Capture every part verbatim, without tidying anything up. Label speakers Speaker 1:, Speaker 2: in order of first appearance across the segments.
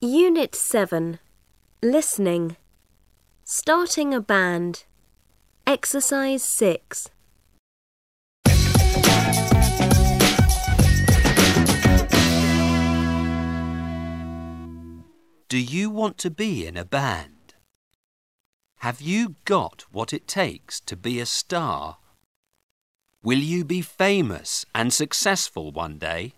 Speaker 1: Unit seven. Listening. Starting a band. Exercise six.
Speaker 2: Do you want to be in a band? Have you got what it takes to be a star? Will you be famous and successful one day?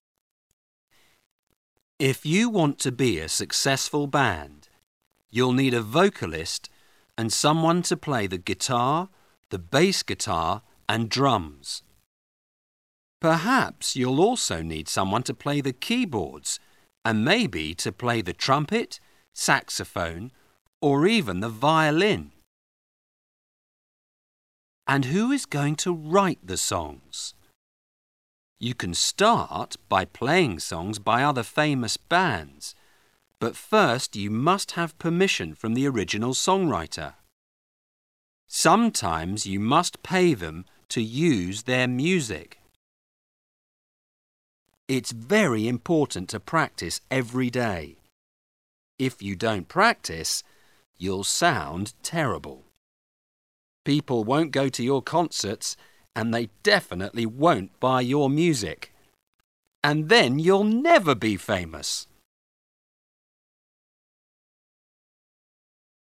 Speaker 2: If you want to be a successful band, you'll need a vocalist and someone to play the guitar, the bass guitar and drums. Perhaps you'll also need someone to play the keyboards and maybe to play the trumpet, saxophone or even the violin. And who is going to write the songs? You can start by playing songs by other famous bands, but first you must have permission from the original songwriter. Sometimes you must pay them to use their music. It's very important to practice every day. If you don't practice, you'll sound terrible. People won't go to your concerts and they definitely won't buy your music. And then you'll never be famous.